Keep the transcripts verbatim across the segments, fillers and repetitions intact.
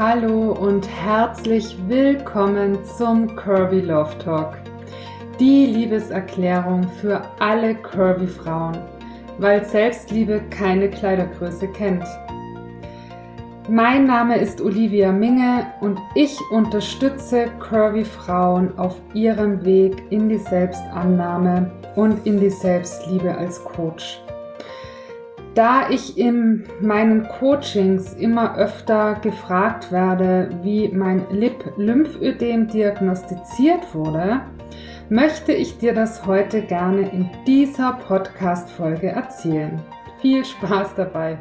Hallo und herzlich willkommen zum Curvy Love Talk. Die Liebeserklärung für alle Curvy Frauen, weil Selbstliebe keine Kleidergröße kennt. Mein Name ist Olivia Minge und ich unterstütze Curvy Frauen auf ihrem Weg in die Selbstannahme und in die Selbstliebe als Coach. Da ich in meinen Coachings immer öfter gefragt werde, wie mein Lip-Lymphödem diagnostiziert wurde, möchte ich dir das heute gerne in dieser Podcast-Folge erzählen. Viel Spaß dabei!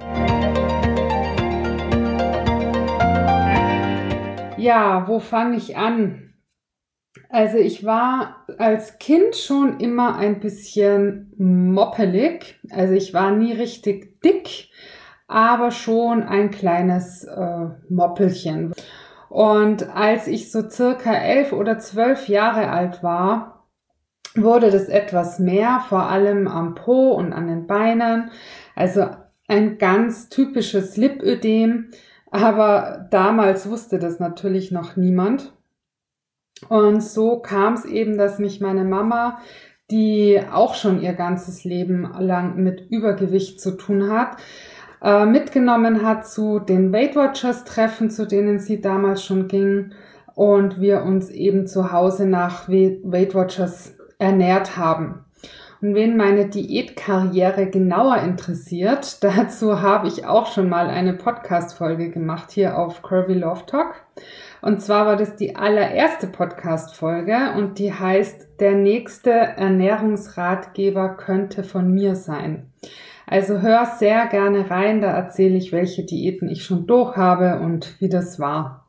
Ja, wo fange ich an? Also ich war als Kind schon immer ein bisschen moppelig, also ich war nie richtig dick, aber schon ein kleines äh, Moppelchen. Und als ich so circa elf oder zwölf Jahre alt war, wurde das etwas mehr, vor allem am Po und an den Beinen, also ein ganz typisches Lipödem, aber damals wusste das natürlich noch niemand. Und so kam es eben, dass mich meine Mama, die auch schon ihr ganzes Leben lang mit Übergewicht zu tun hat, äh, mitgenommen hat zu den Weight Watchers Treffen, zu denen sie damals schon ging, und wir uns eben zu Hause nach Weight Watchers ernährt haben. Und wen meine Diätkarriere genauer interessiert, dazu habe ich auch schon mal eine Podcast-Folge gemacht hier auf Curvy Love Talk. Und zwar war das die allererste Podcast-Folge und die heißt, der nächste Ernährungsratgeber könnte von mir sein. Also hör sehr gerne rein, da erzähle ich, welche Diäten ich schon durch habe und wie das war.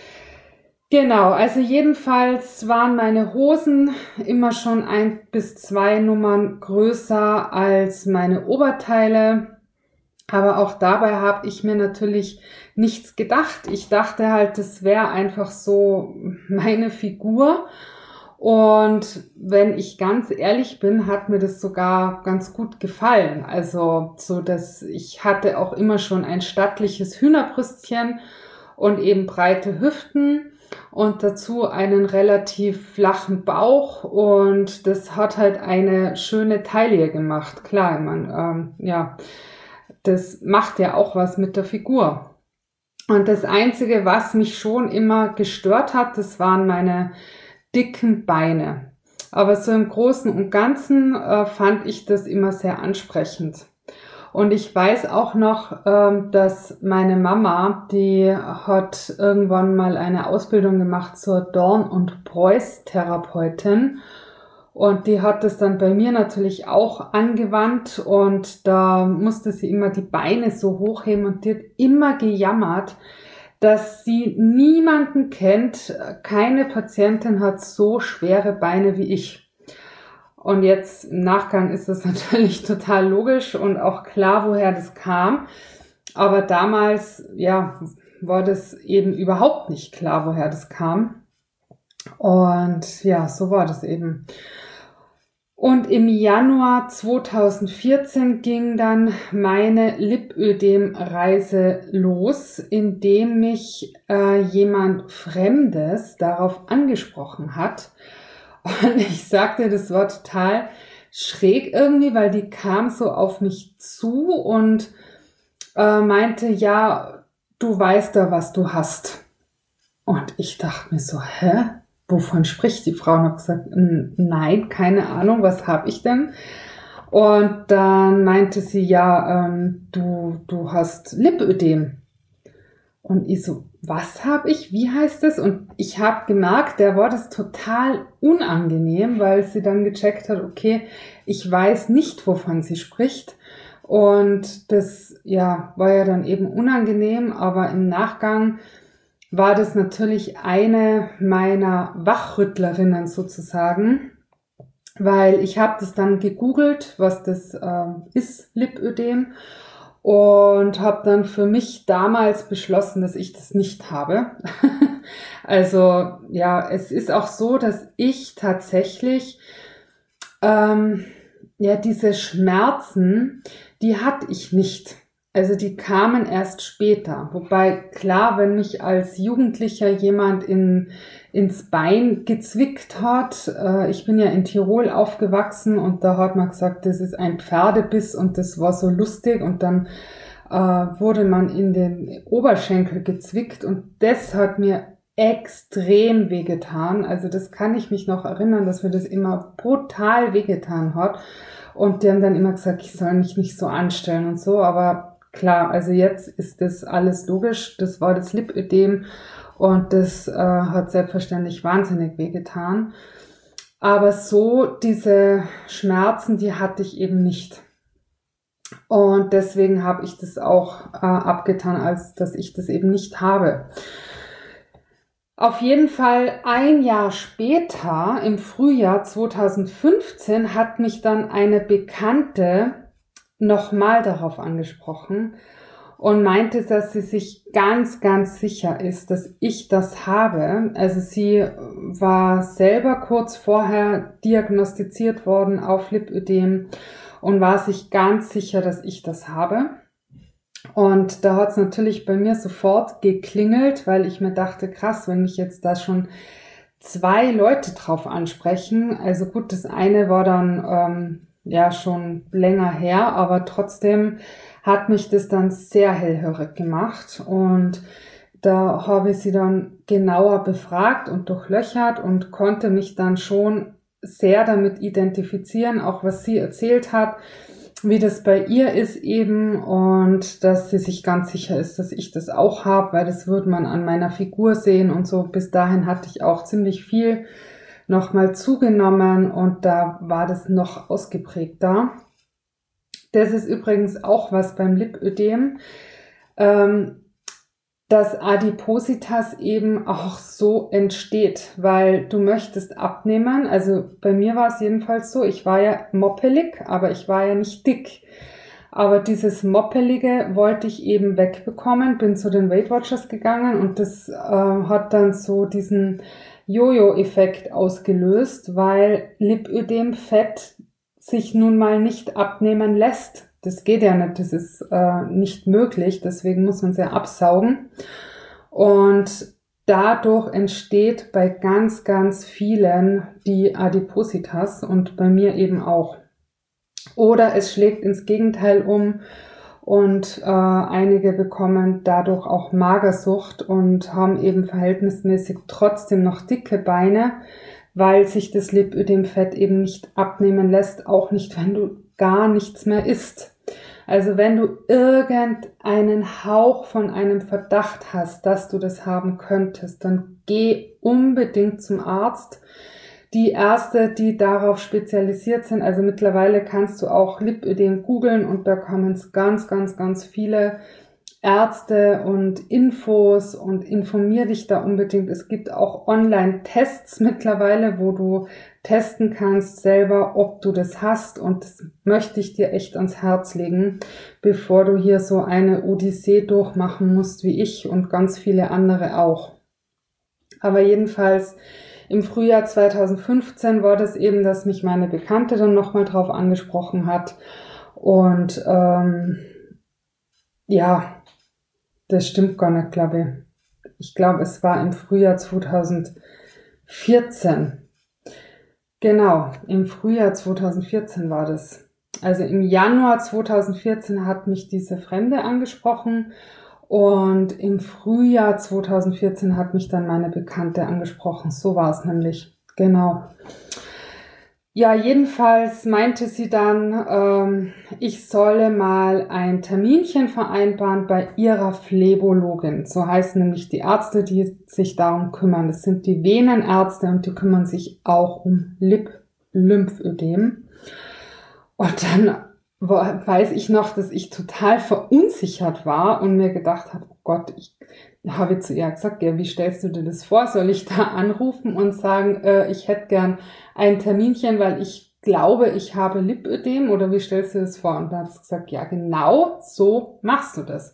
Genau, also jedenfalls waren meine Hosen immer schon ein bis zwei Nummern größer als meine Oberteile. Aber auch dabei habe ich mir natürlich nichts gedacht. Ich dachte halt, das wäre einfach so meine Figur. Und wenn ich ganz ehrlich bin, hat mir das sogar ganz gut gefallen. Also so, dass ich hatte auch immer schon ein stattliches Hühnerbrüstchen und eben breite Hüften und dazu einen relativ flachen Bauch. Und das hat halt eine schöne Taille gemacht. Klar, man, ähm, ja... Das macht ja auch was mit der Figur. Und das Einzige, was mich schon immer gestört hat, das waren meine dicken Beine. Aber so im Großen und Ganzen äh, fand ich das immer sehr ansprechend. Und ich weiß auch noch, äh, dass meine Mama, die hat irgendwann mal eine Ausbildung gemacht zur Dorn- und Preuß-Therapeutin. Und die hat das dann bei mir natürlich auch angewandt und da musste sie immer die Beine so hochheben und die hat immer gejammert, dass sie niemanden kennt, keine Patientin hat so schwere Beine wie ich. Und jetzt im Nachgang ist das natürlich total logisch und auch klar, woher das kam. Aber damals, ja, war das eben überhaupt nicht klar, woher das kam. Und ja, so war das eben. Und im Januar zweitausendvierzehn ging dann meine Lipödem-Reise los, indem mich äh, jemand Fremdes darauf angesprochen hat. Und ich sagte, das war total schräg irgendwie, weil die kam so auf mich zu und äh, meinte, ja, du weißt da, was du hast. Und ich dachte mir so, hä? Wovon spricht die Frau? Und habe gesagt, nein, keine Ahnung, was habe ich denn? Und dann meinte sie, ja, ähm, du, du hast Lipödem. Und ich so, was habe ich? Wie heißt das? Und ich habe gemerkt, der war das total unangenehm, weil sie dann gecheckt hat, okay, ich weiß nicht, wovon sie spricht. Und das, ja, war ja dann eben unangenehm, aber im Nachgang war das natürlich eine meiner Wachrüttlerinnen sozusagen, weil ich habe das dann gegoogelt, was das äh, ist, Lipödem, und habe dann für mich damals beschlossen, dass ich das nicht habe. Also ja, es ist auch so, dass ich tatsächlich ähm, ja diese Schmerzen, die hatte ich nicht. Also die kamen erst später. Wobei, klar, wenn mich als Jugendlicher jemand in, ins Bein gezwickt hat, äh, ich bin ja in Tirol aufgewachsen und da hat man gesagt, das ist ein Pferdebiss und das war so lustig und dann äh, wurde man in den Oberschenkel gezwickt und das hat mir extrem wehgetan. Also das kann ich mich noch erinnern, dass mir das immer brutal wehgetan hat. Und die haben dann immer gesagt, ich soll mich nicht so anstellen und so, aber klar, also jetzt ist das alles logisch. Das war das Lipödem und das äh, hat selbstverständlich wahnsinnig wehgetan. Aber so diese Schmerzen, die hatte ich eben nicht. Und deswegen habe ich das auch äh, abgetan, als dass ich das eben nicht habe. Auf jeden Fall ein Jahr später, im Frühjahr zweitausendfünfzehn, hat mich dann eine Bekannte nochmal darauf angesprochen und meinte, dass sie sich ganz, ganz sicher ist, dass ich das habe. Also sie war selber kurz vorher diagnostiziert worden auf Lipödem und war sich ganz sicher, dass ich das habe. Und da hat es natürlich bei mir sofort geklingelt, weil ich mir dachte, krass, wenn mich jetzt da schon zwei Leute drauf ansprechen. Also gut, das eine war dann ähm, ja schon länger her, aber trotzdem hat mich das dann sehr hellhörig gemacht. Und da habe ich sie dann genauer befragt und durchlöchert und konnte mich dann schon sehr damit identifizieren, auch was sie erzählt hat, wie das bei ihr ist eben und dass sie sich ganz sicher ist, dass ich das auch habe, weil das würde man an meiner Figur sehen und so. Bis dahin hatte ich auch ziemlich viel nochmal zugenommen und da war das noch ausgeprägter. Das ist übrigens auch was beim Lipödem, ähm, dass Adipositas eben auch so entsteht, weil du möchtest abnehmen. Also bei mir war es jedenfalls so, ich war ja moppelig, aber ich war ja nicht dick. Aber dieses Moppelige wollte ich eben wegbekommen, bin zu den Weight Watchers gegangen und das äh, hat dann so diesen Jojo-Effekt ausgelöst, weil Lipödem-Fett sich nun mal nicht abnehmen lässt. Das geht ja nicht, das ist äh, nicht möglich, deswegen muss man es ja absaugen. Und dadurch entsteht bei ganz, ganz vielen die Adipositas und bei mir eben auch. Oder es schlägt ins Gegenteil um und äh, einige bekommen dadurch auch Magersucht und haben eben verhältnismäßig trotzdem noch dicke Beine, weil sich das Lipödemfett eben nicht abnehmen lässt, auch nicht, wenn du gar nichts mehr isst. Also wenn du irgendeinen Hauch von einem Verdacht hast, dass du das haben könntest, dann geh unbedingt zum Arzt. Die Ärzte, die darauf spezialisiert sind, also mittlerweile kannst du auch Lipödem googeln und da kommen ganz, ganz, ganz viele Ärzte und Infos und informier dich da unbedingt. Es gibt auch Online-Tests mittlerweile, wo du testen kannst selber, ob du das hast und das möchte ich dir echt ans Herz legen, bevor du hier so eine Odyssee durchmachen musst wie ich und ganz viele andere auch. Aber jedenfalls im Frühjahr zweitausendfünfzehn war das eben, dass mich meine Bekannte dann nochmal drauf angesprochen hat und ähm, ja, das stimmt gar nicht, glaube ich. Ich glaube, es war im Frühjahr zweitausendvierzehn. Genau, im Frühjahr zweitausendvierzehn war das. Also im Januar zweitausendvierzehn hat mich diese Fremde angesprochen und im Frühjahr zweitausendvierzehn hat mich dann meine Bekannte angesprochen. So war es nämlich. Genau. Ja, jedenfalls meinte sie dann, ähm, ich solle mal ein Terminchen vereinbaren bei ihrer Phlebotomologin. So heißen nämlich die Ärzte, die sich darum kümmern. Das sind die Venenärzte und die kümmern sich auch um Lip-Lymphödem. Und dann weiß ich noch, dass ich total verunsichert war und mir gedacht habe, oh Gott, ich habe zu ihr gesagt, ja, wie stellst du dir das vor? Soll ich da anrufen und sagen, äh, ich hätte gern ein Terminchen, weil ich glaube, ich habe Lipödem oder wie stellst du das vor? Und dann hat sie gesagt, ja, genau so machst du das.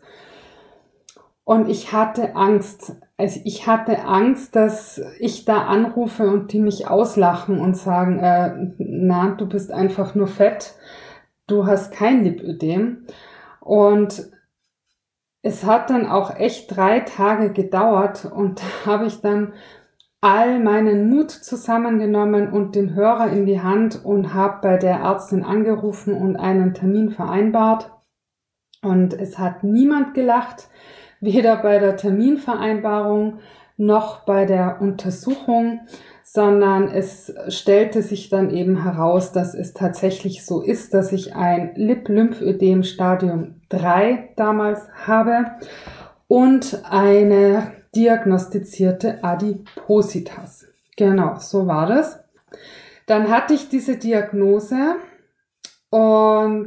Und ich hatte Angst. Also ich hatte Angst, dass ich da anrufe und die mich auslachen und sagen, äh, na, du bist einfach nur fett, du hast kein Lipödem. Und es hat dann auch echt drei Tage gedauert und da habe ich dann all meinen Mut zusammengenommen und den Hörer in die Hand und habe bei der Ärztin angerufen und einen Termin vereinbart. Und es hat niemand gelacht, weder bei der Terminvereinbarung noch bei der Untersuchung, sondern es stellte sich dann eben heraus, dass es tatsächlich so ist, dass ich ein Lip-Lymphödem Stadium drei damals habe und eine diagnostizierte Adipositas. Genau, so war das. Dann hatte ich diese Diagnose und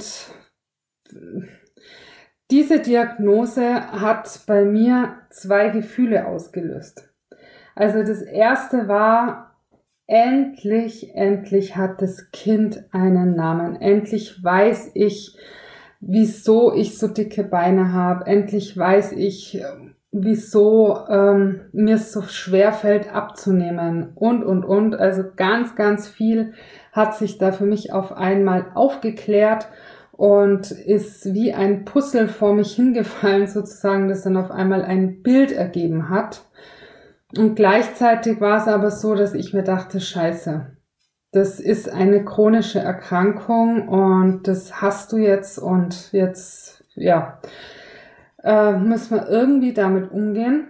diese Diagnose hat bei mir zwei Gefühle ausgelöst. Also das erste war, endlich, endlich hat das Kind einen Namen. Endlich weiß ich, wieso ich so dicke Beine habe. Endlich weiß ich, wieso ähm, mir es so schwer fällt abzunehmen und, und, und. Also ganz, ganz viel hat sich da für mich auf einmal aufgeklärt und ist wie ein Puzzle vor mich hingefallen sozusagen, das dann auf einmal ein Bild ergeben hat. Und gleichzeitig war es aber so, dass ich mir dachte, scheiße, das ist eine chronische Erkrankung und das hast du jetzt und jetzt, ja, äh, müssen wir irgendwie damit umgehen.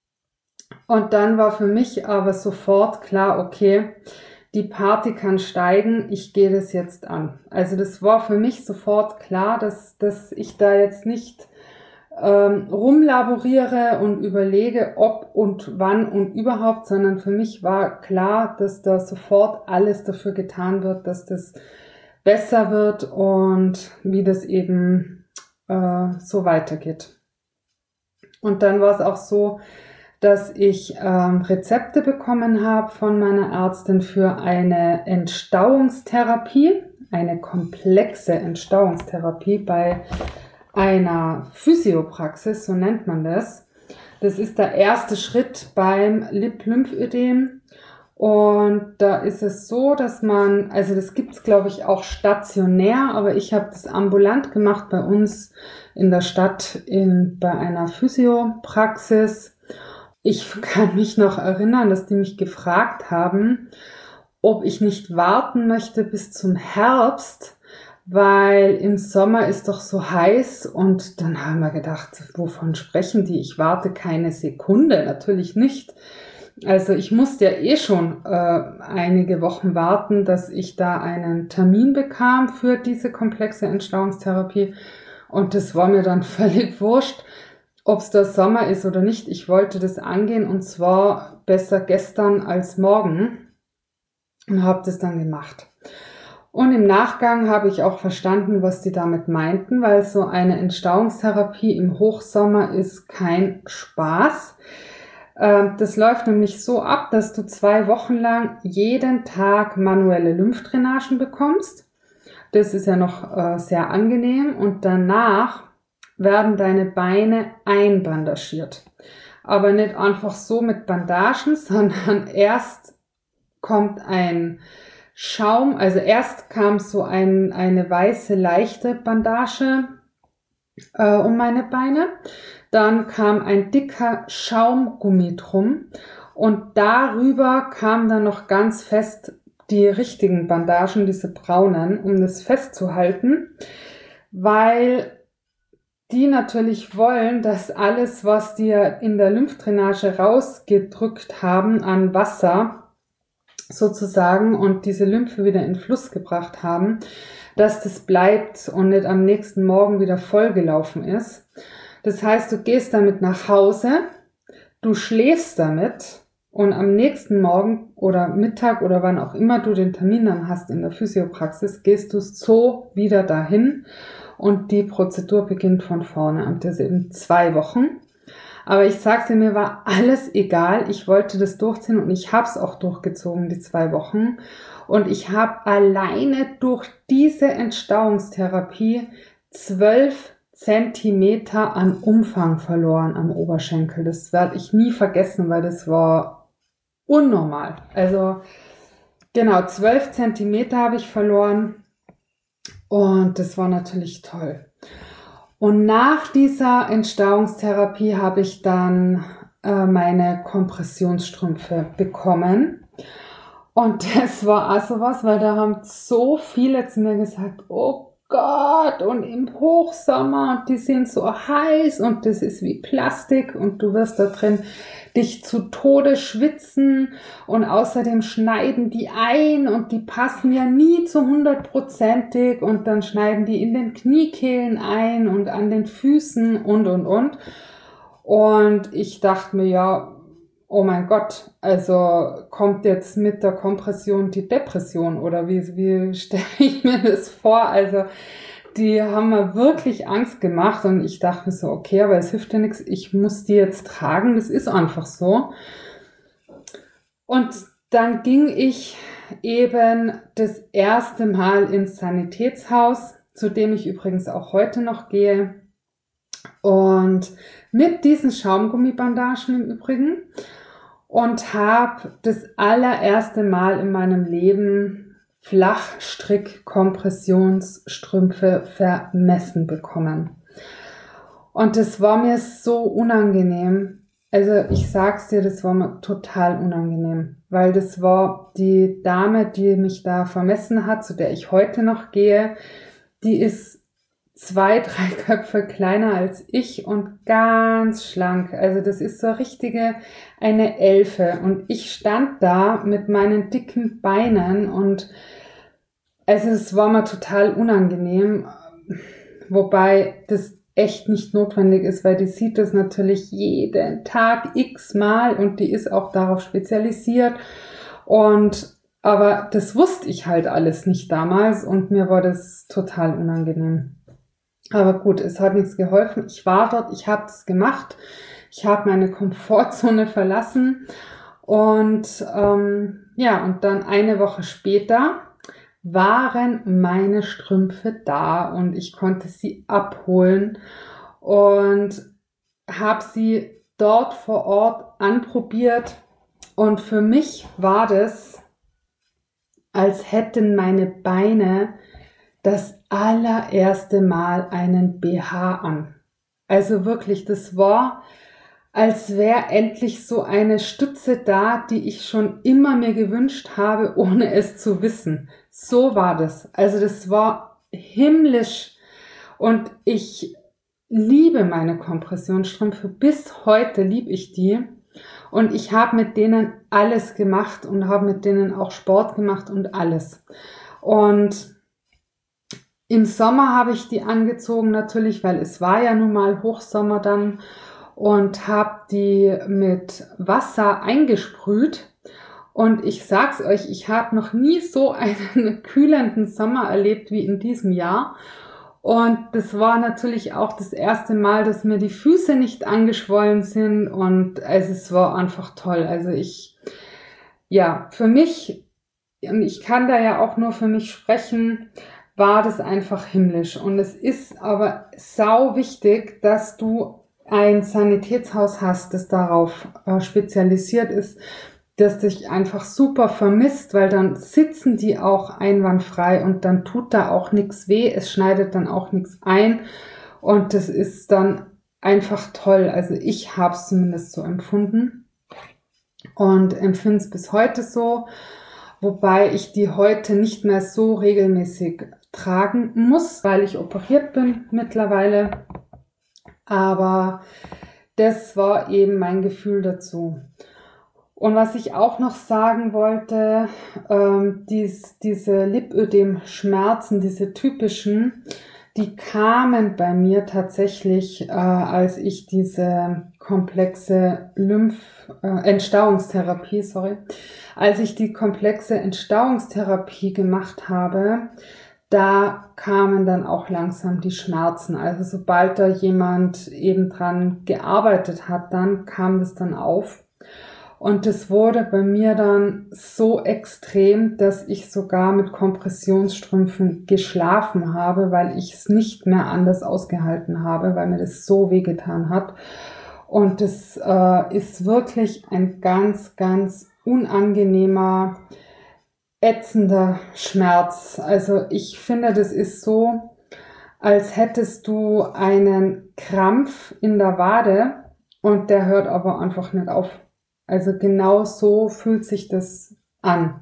Und dann war für mich aber sofort klar, okay, die Party kann steigen, ich gehe das jetzt an. Also das war für mich sofort klar, dass, dass ich da jetzt nicht ähm, rumlaboriere und überlege, ob und wann und überhaupt, sondern für mich war klar, dass da sofort alles dafür getan wird, dass das besser wird und wie das eben äh, so weitergeht. Und dann war es auch so, dass ich ähm, Rezepte bekommen habe von meiner Ärztin für eine Entstauungstherapie, eine komplexe Entstauungstherapie bei einer Physiopraxis, so nennt man das. Das ist der erste Schritt beim Lip-Lymphödem. Und da ist es so, dass man, also das gibt's glaube ich auch stationär, aber ich habe das ambulant gemacht bei uns in der Stadt in, bei einer Physiopraxis. Ich kann mich noch erinnern, dass die mich gefragt haben, ob ich nicht warten möchte bis zum Herbst, weil im Sommer ist doch so heiß und dann haben wir gedacht, wovon sprechen die? Ich warte keine Sekunde, natürlich nicht. Also ich musste ja eh schon äh, einige Wochen warten, dass ich da einen Termin bekam für diese komplexe Entstauungstherapie und das war mir dann völlig wurscht, ob es der Sommer ist oder nicht. Ich wollte das angehen und zwar besser gestern als morgen und habe das dann gemacht. Und im Nachgang habe ich auch verstanden, was die damit meinten, weil so eine Entstauungstherapie im Hochsommer ist kein Spaß. Das läuft nämlich so ab, dass du zwei Wochen lang jeden Tag manuelle Lymphdrainagen bekommst. Das ist ja noch sehr angenehm und danach werden deine Beine einbandagiert. Aber nicht einfach so mit Bandagen, sondern erst kommt ein Schaum, also erst kam so ein, eine weiße, leichte Bandage äh, um meine Beine. Dann kam ein dicker Schaumgummi drum und darüber kam dann noch ganz fest die richtigen Bandagen, diese braunen, um das festzuhalten, weil die natürlich wollen, dass alles, was dir in der Lymphdrainage rausgedrückt haben an Wasser sozusagen und diese Lymphe wieder in Fluss gebracht haben, dass das bleibt und nicht am nächsten Morgen wieder vollgelaufen ist. Das heißt, du gehst damit nach Hause, du schläfst damit und am nächsten Morgen oder Mittag oder wann auch immer du den Termin dann hast in der Physiopraxis, gehst du so wieder dahin und die Prozedur beginnt von vorne und das in zwei Wochen. Aber ich sag's dir, mir war alles egal. Ich wollte das durchziehen und ich habe es auch durchgezogen, die zwei Wochen. Und ich habe alleine durch diese Entstauungstherapie zwölf Zentimeter an Umfang verloren am Oberschenkel. Das werde ich nie vergessen, weil das war unnormal. Also genau, zwölf Zentimeter habe ich verloren und das war natürlich toll. Und nach dieser Entstauungstherapie habe ich dann äh, meine Kompressionsstrümpfe bekommen. Und das war auch sowas, weil da haben so viele zu mir gesagt, oh Gott, und im Hochsommer, und die sind so heiß und das ist wie Plastik und du wirst da drin dich zu Tode schwitzen und außerdem schneiden die ein und die passen ja nie zu hundertprozentig und dann schneiden die in den Kniekehlen ein und an den Füßen und, und, und. Und ich dachte mir, ja, oh mein Gott, also kommt jetzt mit der Kompression die Depression oder wie, wie stelle ich mir das vor? Also die haben mir wirklich Angst gemacht und ich dachte mir so, okay, aber es hilft ja nichts, ich muss die jetzt tragen, das ist einfach so. Und dann ging ich eben das erste Mal ins Sanitätshaus, zu dem ich übrigens auch heute noch gehe. Und mit diesen Schaumgummibandagen im Übrigen und habe das allererste Mal in meinem Leben Flachstrick-Kompressionsstrümpfe vermessen bekommen. Und das war mir so unangenehm. Also ich sag's dir, das war mir total unangenehm, weil das war die Dame, die mich da vermessen hat, zu der ich heute noch gehe, die ist zwei, drei Köpfe kleiner als ich und ganz schlank. Also das ist so richtige eine Elfe. Und ich stand da mit meinen dicken Beinen und also es war mir total unangenehm. Wobei das echt nicht notwendig ist, weil die sieht das natürlich jeden Tag x-mal und die ist auch darauf spezialisiert. Und aber das wusste ich halt alles nicht damals und mir war das total unangenehm. Aber gut, es hat nichts geholfen. Ich war dort, ich habe das gemacht. Ich habe meine Komfortzone verlassen. Und ähm, ja, und dann eine Woche später waren meine Strümpfe da und ich konnte sie abholen und habe sie dort vor Ort anprobiert. Und für mich war das, als hätten meine Beine das allererste Mal einen B H an. Also wirklich, das war, als wäre endlich so eine Stütze da, die ich schon immer mir gewünscht habe, ohne es zu wissen. So war das. Also das war himmlisch und ich liebe meine Kompressionsstrümpfe. Bis heute liebe ich die und ich habe mit denen alles gemacht und habe mit denen auch Sport gemacht und alles. Und im Sommer habe ich die angezogen natürlich, weil es war ja nun mal Hochsommer dann und habe die mit Wasser eingesprüht. Und ich sag's euch, ich habe noch nie so einen kühlenden Sommer erlebt wie in diesem Jahr. Und das war natürlich auch das erste Mal, dass mir die Füße nicht angeschwollen sind und also es war einfach toll. Also ich, ja, für mich, und ich kann da ja auch nur für mich sprechen, war das einfach himmlisch. Und es ist aber sau wichtig, dass du ein Sanitätshaus hast, das darauf äh, spezialisiert ist, das dich einfach super vermisst, weil dann sitzen die auch einwandfrei und dann tut da auch nichts weh, es schneidet dann auch nichts ein und das ist dann einfach toll. Also ich habe es zumindest so empfunden und empfinde es bis heute so, wobei ich die heute nicht mehr so regelmäßig tragen muss, weil ich operiert bin mittlerweile. Aber das war eben mein Gefühl dazu. Und was ich auch noch sagen wollte, ähm, dies, diese Lipödem-Schmerzen, diese typischen, die kamen bei mir tatsächlich, äh, als ich diese komplexe Lymph, äh, Entstauungstherapie, sorry, als ich die komplexe Entstauungstherapie gemacht habe, da kamen dann auch langsam die Schmerzen. Also sobald da jemand eben dran gearbeitet hat, dann kam das dann auf. Und das wurde bei mir dann so extrem, dass ich sogar mit Kompressionsstrümpfen geschlafen habe, weil ich es nicht mehr anders ausgehalten habe, weil mir das so wehgetan hat. Und das äh, ist wirklich ein ganz, ganz unangenehmer, ätzender Schmerz. Also ich finde, das ist so, als hättest du einen Krampf in der Wade und der hört aber einfach nicht auf. Also genau so fühlt sich das an.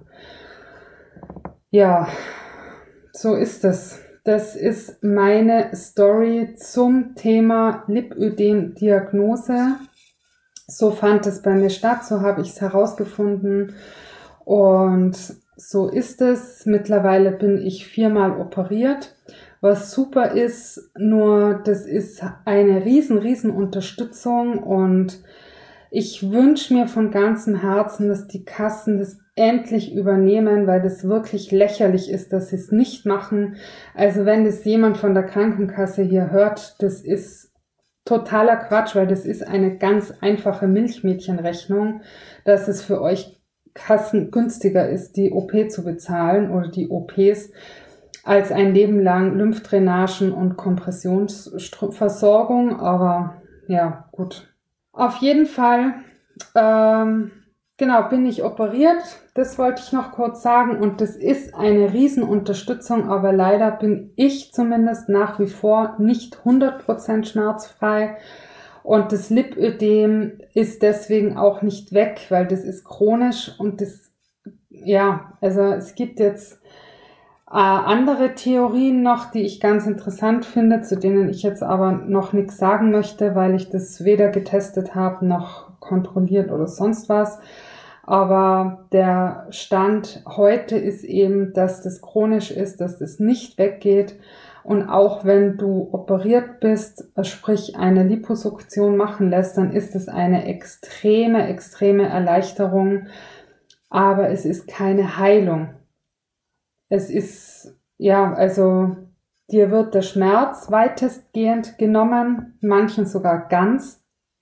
Ja, so ist es. Das ist meine Story zum Thema Lipödem-Diagnose. So fand es bei mir statt, so habe ich es herausgefunden und so ist es. Mittlerweile bin ich viermal operiert, was super ist, nur das ist eine riesen, riesen Unterstützung und ich wünsche mir von ganzem Herzen, dass die Kassen das endlich übernehmen, weil das wirklich lächerlich ist, dass sie es nicht machen. Also wenn das jemand von der Krankenkasse hier hört, das ist totaler Quatsch, weil das ist eine ganz einfache Milchmädchenrechnung, dass es für euch Kassen günstiger ist, die O P zu bezahlen oder die O Ps, als ein Leben lang Lymphdrainagen und Kompressionsversorgung. Aber ja, gut. Auf jeden Fall, ähm, genau, bin ich operiert. Das wollte ich noch kurz sagen. Und das ist eine Riesenunterstützung, aber leider bin ich zumindest nach wie vor nicht hundert Prozent schmerzfrei. Und das Lipödem ist deswegen auch nicht weg, weil das ist chronisch und das, ja, also es gibt jetzt äh, andere Theorien noch, die ich ganz interessant finde, zu denen ich jetzt aber noch nichts sagen möchte, weil ich das weder getestet habe noch kontrolliert oder sonst was. Aber der Stand heute ist eben, dass das chronisch ist, dass das nicht weggeht. Und auch wenn du operiert bist, sprich eine Liposuktion machen lässt, dann ist es eine extreme, extreme Erleichterung. Aber es ist keine Heilung. Es ist, ja, also dir wird der Schmerz weitestgehend genommen, manchen sogar ganz.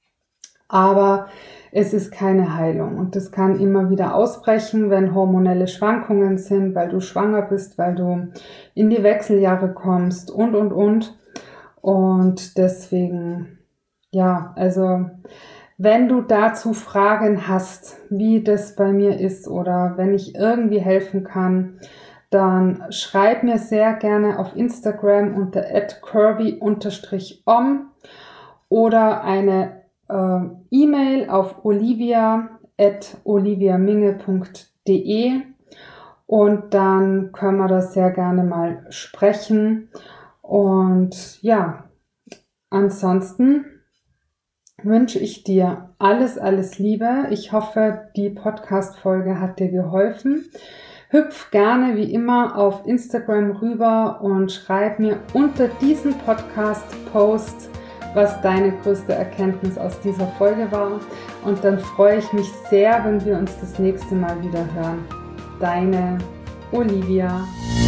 Aber es ist keine Heilung und das kann immer wieder ausbrechen, wenn hormonelle Schwankungen sind, weil du schwanger bist, weil du in die Wechseljahre kommst und, und, und. Und deswegen, ja, also wenn du dazu Fragen hast, wie das bei mir ist oder wenn ich irgendwie helfen kann, dann schreib mir sehr gerne auf Instagram unter at curvy om oder eine Uh, E-Mail auf olivia at oliviaminge punkt de und dann können wir das sehr gerne mal sprechen. Und ja, ansonsten wünsche ich dir alles, alles Liebe. Ich hoffe, die Podcast-Folge hat dir geholfen. Hüpf gerne wie immer auf Instagram rüber und schreib mir unter diesem Podcast-Post, was deine größte Erkenntnis aus dieser Folge war. Und dann freue ich mich sehr, wenn wir uns das nächste Mal wieder hören. Deine Olivia.